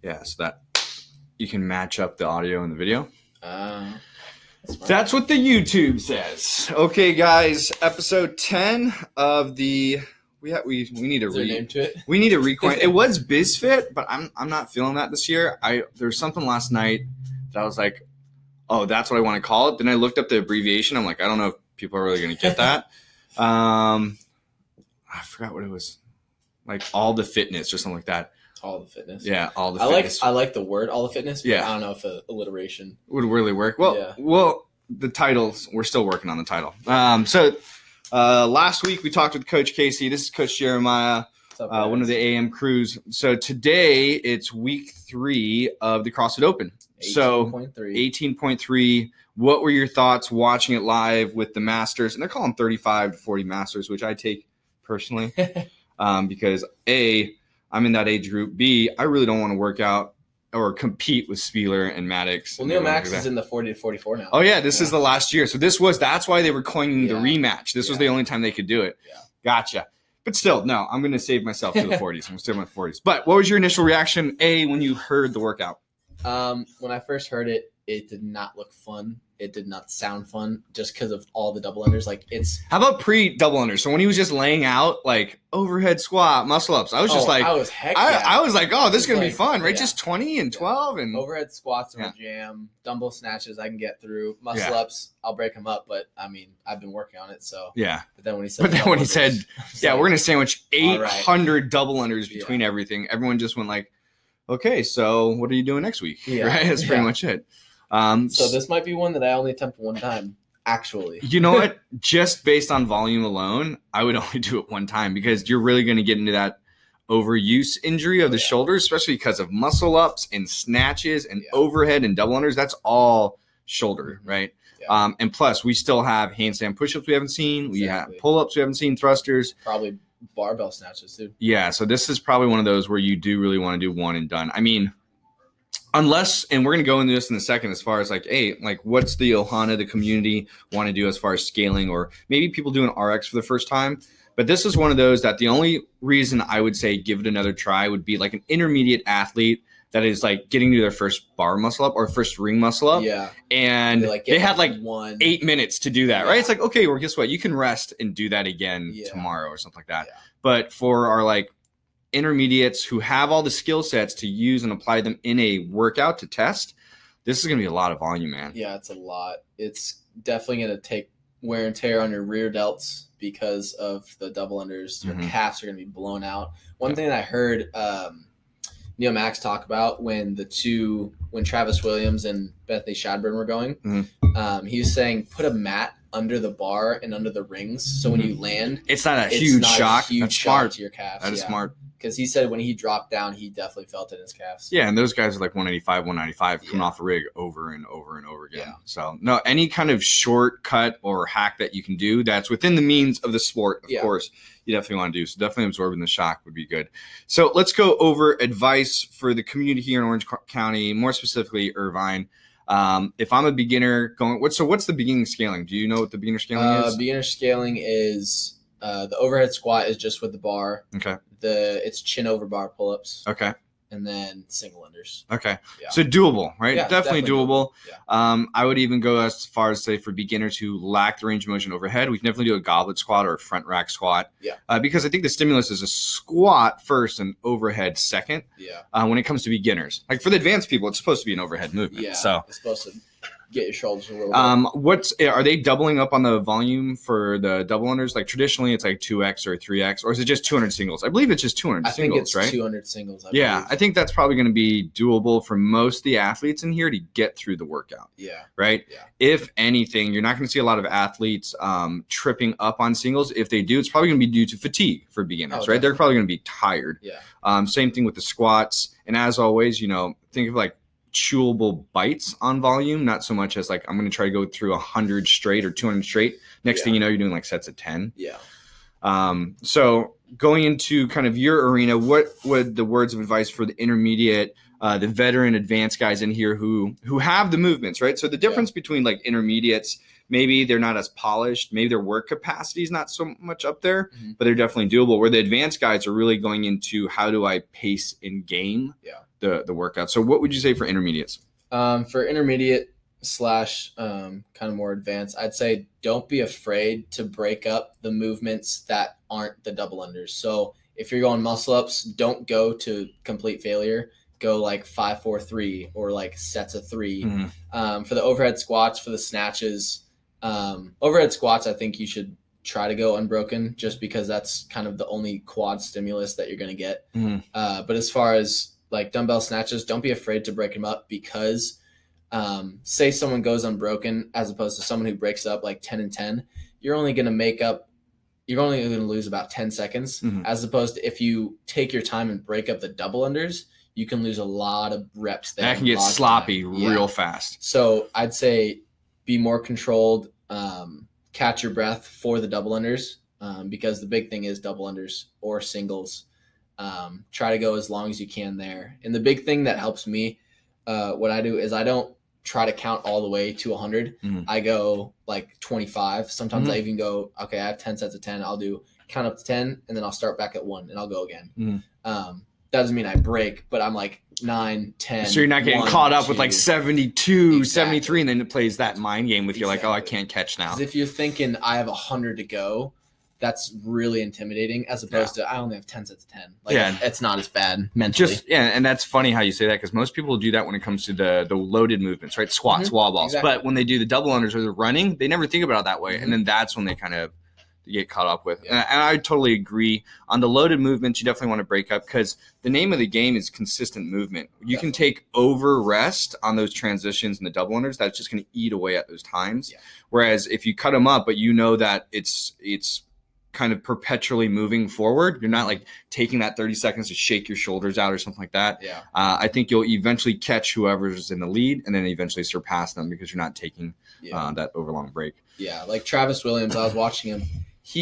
Yeah, so that you can match up the audio and the video. That's what the YouTube says. Okay, guys, episode 10 of the we need to name to it. We need to recoin. It was BizFit, but I'm not feeling that this year. There was something last night that I was like, oh, that's what I want to call it. Then I looked up the abbreviation. I'm like, I don't know if people are really going to get that. I forgot what it was. Like All the Fitness or something like that. All the Fitness. Yeah, All the Fitness. I like the word All the Fitness, but yeah. I don't know if alliteration would really work. Well, the titles, we're still working on the title. So last week we talked with Coach Casey. This is Coach Jeremiah, one of the AM crews. So today it's week 3 of the CrossFit Open. 18.3. So 18.3. What were your thoughts watching it live with the Masters? And they're calling 35 to 40 Masters, which I take personally because A, I'm in that age group. B, I really don't want to work out or compete with Spieler and Maddox. Well, Neil Max is in the 40 to 44 now. Oh, yeah. This is the last year. So that's why they were coining the rematch. This was the only time they could do it. Yeah. Gotcha. But still, no, I'm going to save myself to the 40s. I'm still in my 40s. But what was your initial reaction, A, when you heard the workout? When I first heard it, it did not look fun. It did not sound fun just because of all the double unders. How about pre-double unders? So when he was just laying out like overhead squat, muscle ups, I was just like, I was like, oh, this is going to be fun, right? Yeah. Just 20 and 12 and overhead squats are a jam. Dumbbell snatches I can get through. Muscle ups, I'll break them up, but I mean, I've been working on it, so. Yeah. But then when he said, we're going to sandwich 800 double unders between everything. Everyone just went like, okay, so what are you doing next week? Yeah. Right? That's pretty much it. So this might be one that I only attempt one time, actually. You know what? Just based on volume alone, I would only do it one time because you're really going to get into that overuse injury of the shoulders, especially because of muscle ups and snatches and overhead and double unders. That's all shoulder, right? Yeah. And plus, we still have handstand push-ups we haven't seen. We have pull-ups we haven't seen, thrusters. Probably barbell snatches too. Yeah, so this is probably one of those where you do really want to do one and done. I mean, unless, and we're going to go into this in a second as far as like, hey, like what's the Ohana, the community want to do as far as scaling, or maybe people doing RX for the first time. But this is one of those that the only reason I would say give it another try would be like an intermediate athlete that is like getting to their first bar muscle up or first ring muscle up. Yeah. And they had like 8 minutes to do that, right? It's like, okay, well, guess what? You can rest and do that again tomorrow or something like that. Yeah. But for our like intermediates who have all the skill sets to use and apply them in a workout to test, this is going to be a lot of volume, man. Yeah, it's a lot. It's definitely going to take wear and tear on your rear delts because of the double unders. Your calves are going to be blown out. One thing that I heard Neil Max talk about when Travis Williams and Bethany Shadburn were going, he was saying put a mat under the bar and under the rings, so when you land, it's not a huge shock. That's smart to your calves. That is smart. Because he said when he dropped down, he definitely felt it in his calves. Yeah, and those guys are like 185, 195 coming off the rig over and over and over again. Yeah. So, no, any kind of shortcut or hack that you can do that's within the means of the sport, of course, you definitely want to do. So definitely absorbing the shock would be good. So let's go over advice for the community here in Orange County, more specifically Irvine. If I'm a beginner what's the beginning scaling? Do you know what the beginner scaling is? Beginner scaling is the overhead squat is just with the bar. Okay. It's chin over bar pull-ups. Okay. And then single unders. Okay. Yeah. So doable, right? Yeah, definitely doable. Yeah. I would even go as far as say for beginners who lack the range of motion overhead, we can definitely do a goblet squat or a front rack squat. Yeah. Because I think the stimulus is a squat first and overhead second. Yeah. When it comes to beginners, like for the advanced people, it's supposed to be an overhead movement. Yeah. So it's supposed to get your shoulders a little bit. Are they doubling up on the volume for the double unders? Like traditionally it's like 2x or 3x, or is it just 200 singles? I believe it's just 200 singles, I think it's right? 200 singles. I think that's probably going to be doable for most of the athletes in here to get through the workout. Yeah. Right? Yeah. If anything, you're not going to see a lot of athletes tripping up on singles. If they do, it's probably going to be due to fatigue for beginners, right? Definitely. They're probably going to be tired. Yeah. Same thing with the squats. And as always, think of like chewable bites on volume, not so much as like I'm going to try to go through 100 straight or 200 straight. Next thing you know, you're doing like sets of 10. Yeah. So going into kind of your arena, what would the words of advice for the intermediate, the veteran, advanced guys in here who have the movements, right? So the difference between like intermediates, maybe they're not as polished, maybe their work capacity is not so much up there, but they're definitely doable. Where the advanced guys are really going into how do I pace in game the workout. So what would you say for intermediates? For intermediate / kind of more advanced, I'd say don't be afraid to break up the movements that aren't the double unders. So if you're going muscle ups, don't go to complete failure. Go like 5-4-3 or like sets of 3. Mm-hmm. For the overhead squats, for the snatches, overhead squats, I think you should try to go unbroken just because that's kind of the only quad stimulus that you're going to get. Mm-hmm. But as far as like dumbbell snatches, don't be afraid to break them up because say someone goes unbroken as opposed to someone who breaks up like 10 and 10, you're only going to lose about 10 seconds. Mm-hmm. As opposed to if you take your time and break up the double unders, you can lose a lot of reps there. That can get sloppy real fast. So I'd say be more controlled, catch your breath for the double unders because the big thing is double unders or singles. Try to go as long as you can there. And the big thing that helps me, what I do is I don't try to count all the way to 100. Mm-hmm. I go like 25. Sometimes I even go, okay, I have 10 sets of 10. I'll do count up to 10 and then I'll start back at 1 and I'll go again. Mm-hmm. That doesn't mean I break, but I'm like 9, 10. So you're not getting caught up with like 72, 73, and then it plays that mind game with you like, oh, I can't catch now. If you're thinking I have 100 to go, that's really intimidating as opposed to I only have 10 sets of 10. Like, it's not as bad mentally. And that's funny how you say that because most people do that when it comes to the loaded movements, right? Squats, wall balls. Exactly. But when they do the double unders or the running, they never think about it that way. Mm-hmm. And then that's when they kind of get caught up with. Yeah. And I totally agree. On the loaded movements, you definitely want to break up because the name of the game is consistent movement. You can take over rest on those transitions and the double unders. That's just going to eat away at those times. Yeah. Whereas if you cut them up, but you know that it's kind of perpetually moving forward, you're not like taking that 30 seconds to shake your shoulders out or something like that. Yeah. I think you'll eventually catch whoever's in the lead and then eventually surpass them because you're not taking that overlong break. Yeah. Like Travis Williams, I was watching him.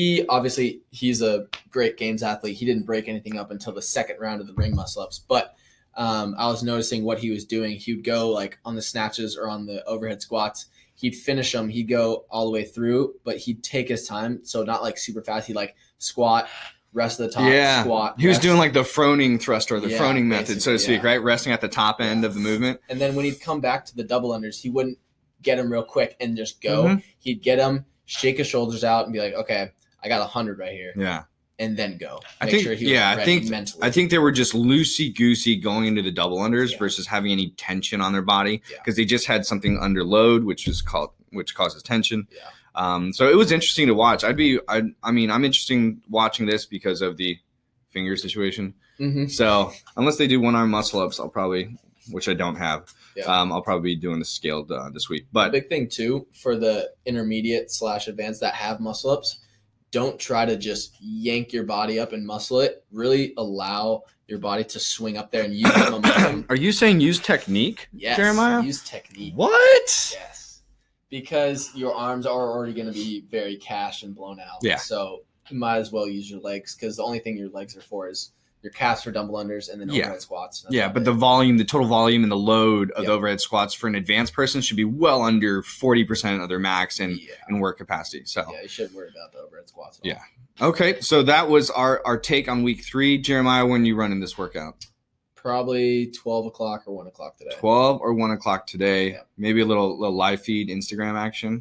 He's a great games athlete. He didn't break anything up until the second round of the ring muscle ups. But I was noticing what he was doing. He would go like on the snatches or on the overhead squats. He'd finish them. He'd go all the way through, but he'd take his time. So not like super fast. He'd like squat, rest of the top, squat. He was doing like the Froning thrust or the Froning method, so to speak, right? Resting at the top end of the movement. And then when he'd come back to the double unders, he wouldn't get them real quick and just go. Mm-hmm. He'd get them, shake his shoulders out, and be like, okay, I got 100 right here. Yeah. And then go. I think they were just loosey-goosey going into the double unders versus having any tension on their body because they just had something under load, which causes tension. Yeah. So it was interesting to watch. I'm interested watching this because of the finger situation. Mm-hmm. So unless they do one-arm muscle-ups, I'll probably, which I don't have, I'll probably be doing the scaled this week. But the big thing, too, for the intermediate / advanced that have muscle-ups, don't try to just yank your body up and muscle it. Really allow your body to swing up there and use the momentum. Are you saying use technique, Jeremiah? Use technique. What? Yes. Because your arms are already going to be very cashed and blown out. Yeah. So you might as well use your legs because the only thing your legs are for is your calves for dumbbell unders and then overhead squats. But the total volume and the load of the overhead squats for an advanced person should be well under 40% of their max and work capacity. So you shouldn't worry about the overhead squats. Yeah. Okay. So that was our take on week 3. Jeremiah, when are you running this workout? Probably 12 o'clock or 1 o'clock today. 12 or 1 o'clock today. Yeah. Maybe a little live feed Instagram action.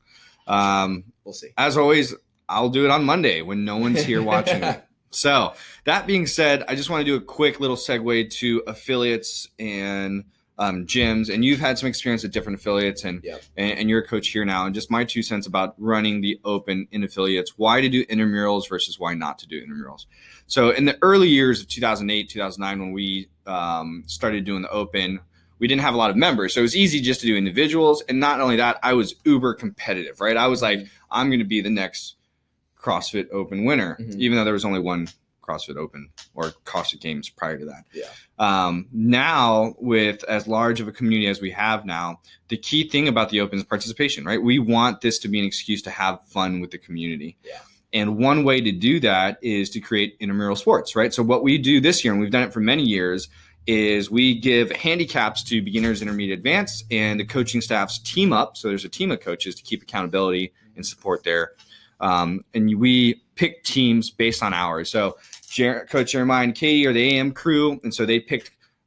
We'll see. As always, I'll do it on Monday when no one's here watching it. So that being said, I just want to do a quick little segue to affiliates and gyms. And you've had some experience at different affiliates and you're a coach here now. And just my 2 cents about running the open in affiliates, why to do intramurals versus why not to do intramurals. So in the early years of 2008, 2009, when we started doing the open, we didn't have a lot of members. So it was easy just to do individuals. And not only that, I was uber competitive, right? I was like, I'm going to be the next CrossFit Open winner, even though there was only one CrossFit Open or CrossFit Games prior to that. Yeah. Now, with as large of a community as we have now, the key thing about the Open is participation, right? We want this to be an excuse to have fun with the community. Yeah. And one way to do that is to create intramural sports, right? So what we do this year, and we've done it for many years, is we give handicaps to beginners, intermediate, advanced, and the coaching staffs team up. So there's a team of coaches to keep accountability and support there. And we pick teams based on hours. So Coach Jeremiah and Katie are the AM crew. And so they picked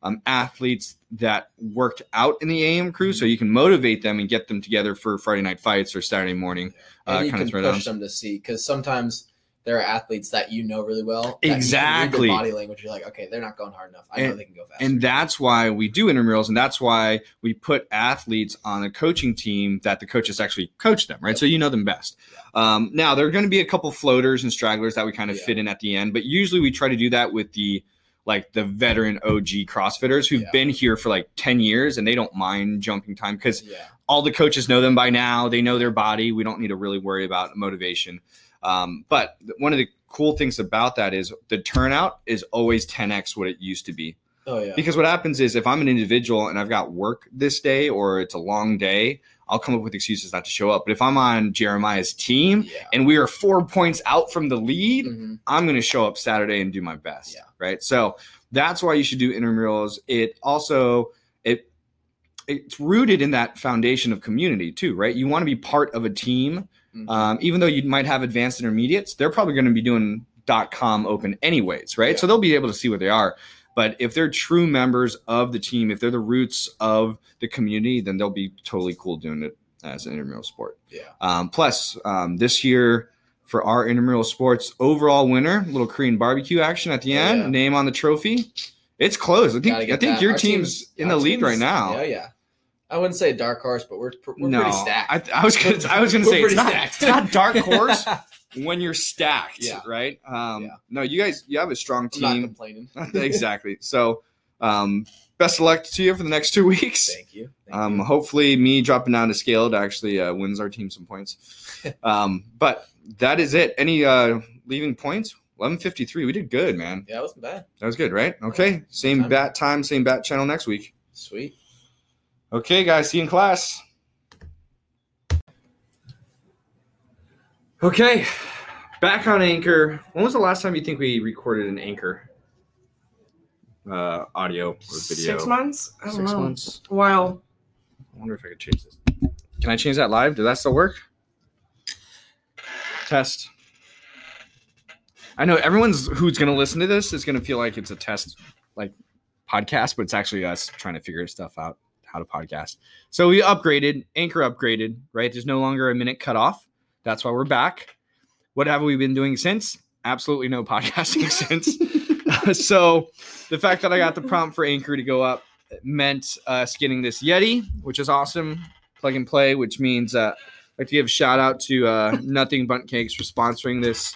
athletes that worked out in the AM crew, so you can motivate them and get them together for Friday night fights or Saturday morning. And you can push them to see, because sometimes there are athletes that you know really well. Exactly. You can read their body language. You're like, okay, they're not going hard enough. I know they can go faster. And that's why we do intramurals, and that's why we put athletes on a coaching team that the coaches actually coach them, right? Yep. So you know them best. Yeah. Now, there are going to be a couple floaters and stragglers that we kind of fit in at the end, but usually we try to do that with the veteran OG CrossFitters who've been here for like 10 years and they don't mind jumping time because all the coaches know them by now. They know their body. We don't need to really worry about motivation. But one of the cool things about that is the turnout is always 10x what it used to be. Oh, yeah. Because what happens is if I'm an individual and I've got work this day or it's a long day, I'll come up with excuses not to show up. But if I'm on Jeremiah's team and we are 4 points out from the lead, I'm going to show up Saturday and do my best. Yeah. Right. So that's why you should do intramurals. It also, it's rooted in that foundation of community too, right? You want to be part of a team. Even though you might have advanced intermediates, they're probably going to be doing .com open anyways, right? So they'll be able to see where they are. But if they're true members of the team, if they're the roots of the community, then they'll be totally cool doing it as an intramural sport. Yeah. Plus, this year for our intramural sports overall winner, little Korean barbecue action at the end, name on the trophy. It's close. I think your team's in the lead right now. Yeah. I wouldn't say dark horse, but we're pretty stacked. I was gonna say it's not dark horse when you're stacked, right? No, you guys, you have a strong team. I'm not complaining. Exactly. So, best of luck to you for the next 2 weeks. Thank you. Hopefully, me dropping down to scaled actually wins our team some points. But that is it. Any leaving points? 11:53. We did good, man. Yeah, it wasn't bad. That was good, right? Okay. Same bat time, same bat channel next week. Sweet. Okay, guys, see you in class. Okay, back on Anchor. When was the last time you think we recorded an Anchor audio or video? 6 months? I don't know. 6 months. Wow. I wonder if I could change this. Can I change that live? Does that still work? Test. I know everyone's who's going to listen to this is going to feel like it's a test like podcast, but it's actually us trying to figure stuff out. How to podcast. So we upgraded, Anchor upgraded, right? There's no longer a minute cutoff. That's why we're back. What have we been doing since? Absolutely no podcasting since. So the fact that I got the prompt for Anchor to go up meant us getting this Yeti, which is awesome. Plug and play, which means I'd like to give a shout out to Nothing Bundt Cakes for sponsoring this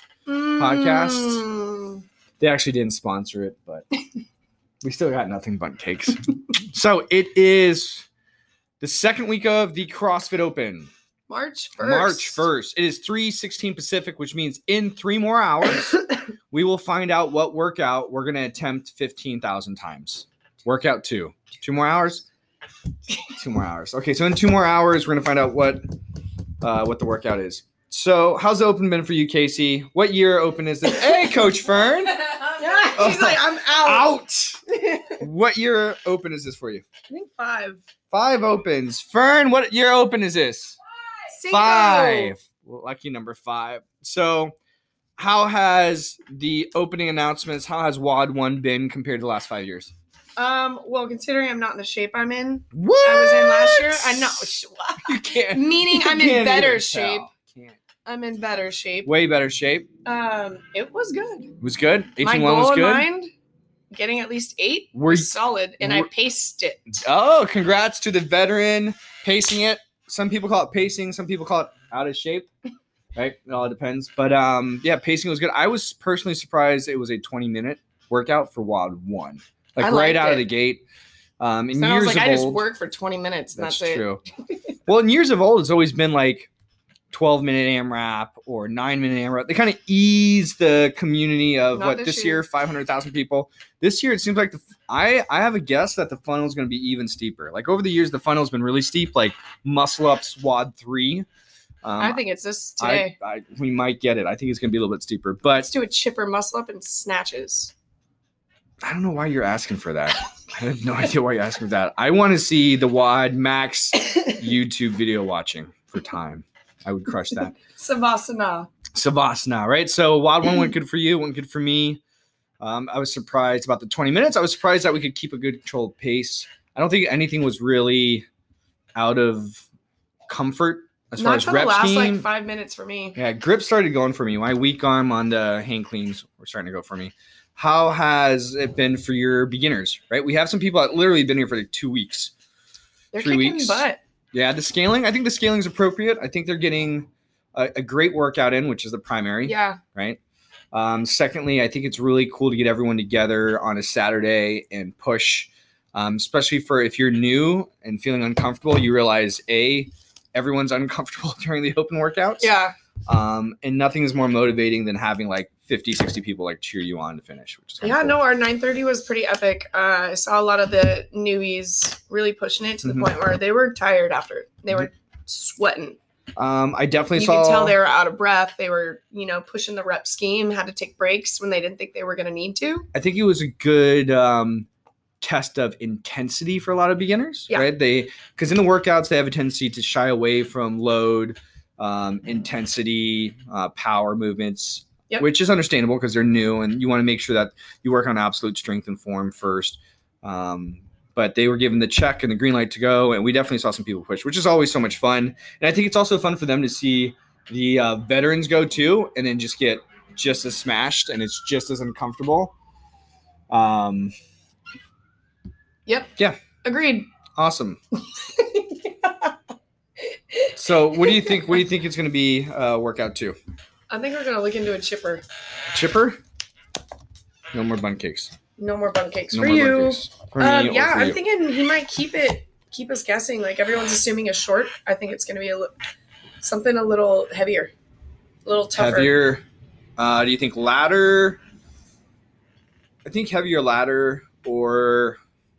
podcast. They actually didn't sponsor it, but we still got Nothing Bundt Cakes. So it is the second week of the CrossFit Open. March 1st. March 1st. It is 3:16 Pacific, which means in 3 more hours, we will find out what workout we're going to attempt 15,000 times. Workout 2. 2 more hours? 2 more hours. Okay, so in 2 more hours, we're going to find out what the workout is. So how's the Open been for you, Casey? What year Open is this? Hey, Coach Fern. He's like, I'm out. What year Open is this for you? I think 5. 5 Opens. Fern, what year Open is this? 5. Lucky number 5. So how has the opening announcements, how has WOD 1 been compared to the last 5 years? Well, considering I'm not in the shape I'm in. What? I was in last year. I know. You can't. Meaning I'm in better shape. I'm in better shape. Way better shape. It was good. It was good? 18-1 My goal was good? in mind, getting at least 8 was solid, and I paced it. Oh, congrats to the veteran pacing it. Some people call it pacing. Some people call it out of shape. Right? It all depends. But, yeah, pacing was good. I was personally surprised it was a 20-minute workout for WOD 1. Like, right out of the gate. In so years I was like, of I old, just work for 20 minutes, and that's it. True. Well, in years of old, it's always been like 12-minute AMRAP or 9-minute AMRAP. They kind of ease the community of this year, 500,000 people. This year, it seems like I have a guess that the funnel is going to be even steeper. Like over the years, the funnel's been really steep, like Muscle Ups WOD 3. I think it's this today. We might get it. I think it's going to be a little bit steeper. But let's do a chipper muscle up and snatches. I don't know why you're asking for that. I have no idea why you're asking for that. I want to see the WOD max YouTube video watching for time. I would crush that. Savasana, right? So WOD 1 went good for you, went good for me. I was surprised about the 20 minutes. I was surprised that we could keep a good controlled pace. I don't think anything was really out of comfort as far as rep scheme. Not for the last 5 minutes for me. Yeah, grip started going for me. My weak arm on the hang cleans were starting to go for me. How has it been for your beginners, right? We have some people that literally been here for 2 weeks. They're 3 weeks. Butt. Yeah, the scaling. I think the scaling is appropriate. I think they're getting a great workout in, which is the primary. Yeah. Right. Secondly, I think it's really cool to get everyone together on a Saturday and push, especially for if you're new and feeling uncomfortable. You realize everyone's uncomfortable during the open workouts. Yeah. And nothing is more motivating than having 50, 60 people cheer you on to finish. Which is cool. No, our 9:30 was pretty epic. I saw a lot of the newbies really pushing it to the point where they were tired after. They were sweating. I definitely you saw. You could tell they were out of breath. They were, pushing the rep scheme, had to take breaks when they didn't think they were going to need to. I think it was a good test of intensity for a lot of beginners, right? Because in the workouts, they have a tendency to shy away from load, intensity, power movements, which is understandable because they're new and you want to make sure that you work on absolute strength and form first. But they were given the check and the green light to go, and we definitely saw some people push, which is always so much fun. And I think it's also fun for them to see the veterans go too, and then just get just as smashed, and it's just as uncomfortable. Yep. Yeah. Agreed. Awesome. So, what do you think? What do you think it's going to be workout 2? I think we're going to look into a chipper. Chipper? No more bun cakes. No more bun cakes for you. For me, I'm thinking he might keep us guessing. Everyone's assuming a short. I think it's going to be something a little heavier, a little tougher. Heavier. Do you think ladder? I think heavier ladder or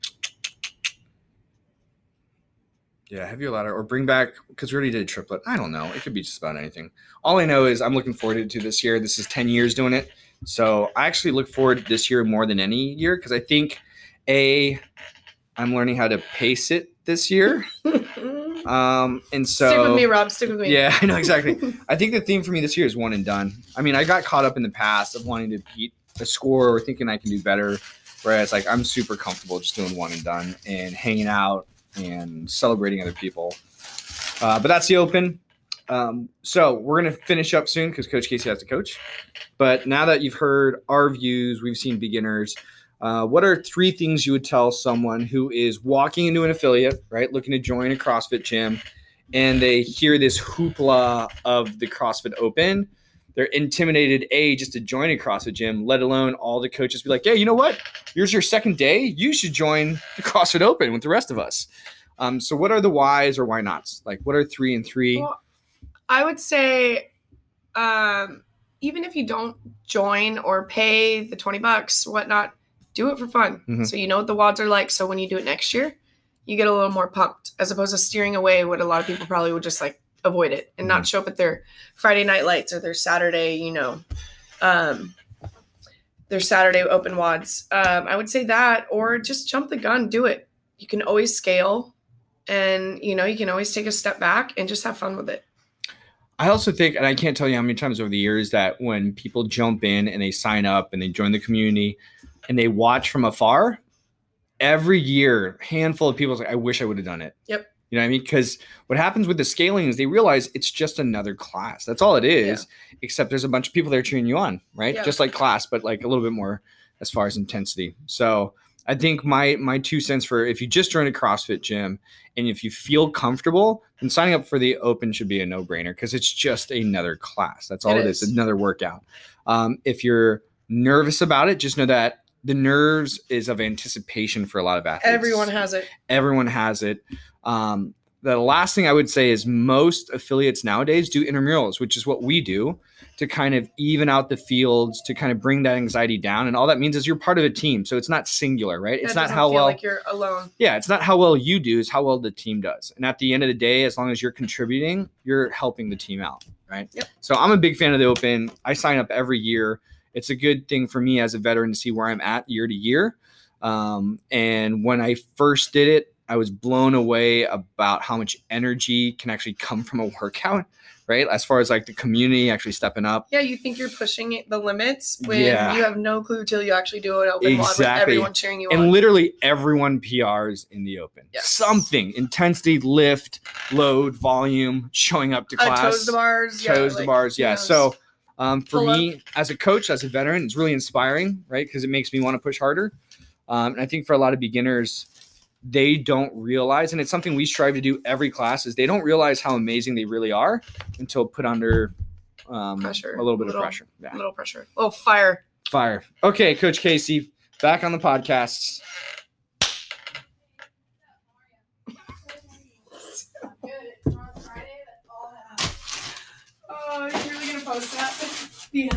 heavier ladder or bring back because we already did a triplet. I don't know. It could be just about anything. All I know is I'm looking forward to this year. This is 10 years doing it. So I actually look forward to this year more than any year because I think I'm learning how to pace it this year. And so stick with me, Rob. Stick with me. Yeah, I know exactly. I think the theme for me this year is one and done. I mean, I got caught up in the past of wanting to beat a score or thinking I can do better. Whereas I'm super comfortable just doing one and done and hanging out and celebrating other people. But that's the open. So we're going to finish up soon because Coach Casey has to coach. But now that you've heard our views, we've seen beginners. What are 3 things you would tell someone who is walking into an affiliate, right, looking to join a CrossFit gym, and they hear this hoopla of the CrossFit Open? They're intimidated, just to join a CrossFit gym, let alone all the coaches be like, yeah, you know what? Here's your second day. You should join the CrossFit Open with the rest of us. So what are the whys or why nots? What are 3 and 3? Well, I would say even if you don't join or pay the $20, whatnot, do it for fun. Mm-hmm. So you know what the WODs are like. So when you do it next year, you get a little more pumped as opposed to steering away what a lot of people probably would just avoid it and not show up at their Friday night lights or their Saturday, their Saturday open WODs. I would say that, or just jump the gun, do it. You can always scale and, you can always take a step back and just have fun with it. I also think, and I can't tell you how many times over the years that when people jump in and they sign up and they join the community and they watch from afar, every year, handful of people say, I wish I would have done it. Yep. You know what I mean? Because what happens with the scaling is they realize it's just another class. That's all it is, except there's a bunch of people there cheering you on, right? Yeah. Just like class, but a little bit more as far as intensity. So I think my 2 cents for if you just join a CrossFit gym and if you feel comfortable, then signing up for the Open should be a no-brainer because it's just another class. That's all it is, another workout. If you're nervous about it, just know that the nerves is of anticipation for a lot of athletes. Everyone has it. Everyone has it. The last thing I would say is most affiliates nowadays do intramurals, which is what we do to kind of even out the fields, to kind of bring that anxiety down. And all that means is you're part of a team. So it's not singular, right? Yeah, it's not how well like you're alone. Yeah. It's not how well you do, it's how well the team does. And at the end of the day, as long as you're contributing, you're helping the team out. Right. Yep. So I'm a big fan of the Open. I sign up every year. It's a good thing for me as a veteran to see where I'm at year to year. And when I first did it, I was blown away about how much energy can actually come from a workout, right? As far as like the community actually stepping up. Yeah, you think you're pushing the limits when you have no clue till you actually do an open WOD with everyone cheering you on. And literally everyone PRs in the open. Yes. Something, intensity, lift, load, volume, showing up to class. Toes to bars. Toes to bars, yeah. So for me, as a coach, as a veteran, it's really inspiring, right? Because it makes me want to push harder. And I think for a lot of beginners, they don't realize, and it's something we strive to do every class, is they don't realize how amazing they really are until put under pressure. A little bit of pressure. Yeah. A little pressure. Oh, fire. Fire. Okay, Coach Casey, back on the podcasts. Oh, you're really going to post that?